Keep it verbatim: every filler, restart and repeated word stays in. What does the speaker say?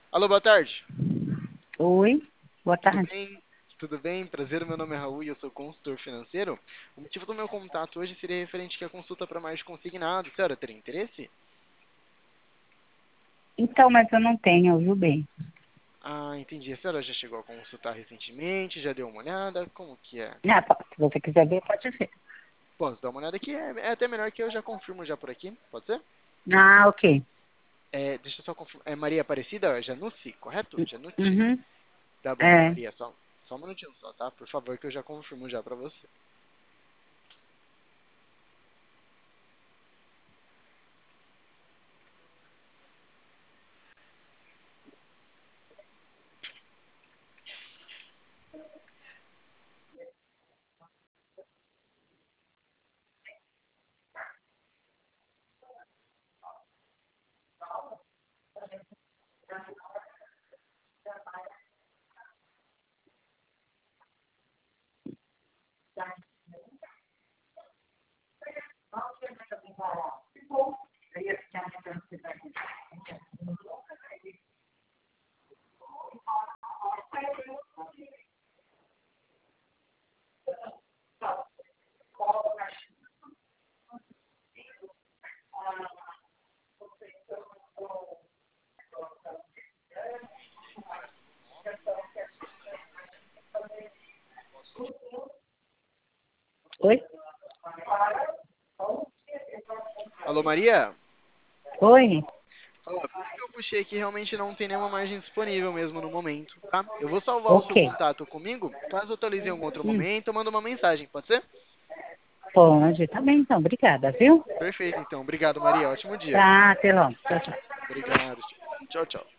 Alô, boa tarde. Oi, boa Tudo tarde. bem? Tudo bem? Prazer, meu nome é Raul e eu sou consultor financeiro. O motivo do meu contato hoje seria referente aqui à consulta para mais consignado. Senhora, teria interesse? Então, mas eu não tenho, viu, bem? Ah, entendi. A senhora já chegou a consultar recentemente? Já deu uma olhada? Como que é? Ah, pô, se você quiser ver, pode ver. Posso dar uma olhada aqui? É, é até melhor que eu já confirmo já por aqui. Pode ser? Ah, ok. É, deixa eu só confirmar. É Maria Aparecida Janucci, correto? Janucci. Uhum, Tá bom, é. Maria, só, só um minutinho só, tá? Por favor, que eu já confirmo já para você. Oi? Alô, Maria? Oi? Ó, pelo que eu puxei aqui, realmente não tem nenhuma margem disponível mesmo no momento, tá? Eu vou salvar o Ok. seu contato comigo. Caso eu atualize em algum outro Hum, momento, eu mando uma mensagem, pode ser? pode, tá bem então, obrigada, viu? Perfeito, então. Obrigado, Maria. Ótimo dia. Tá, até logo. Tchau, tchau. Obrigado. Tchau, tchau.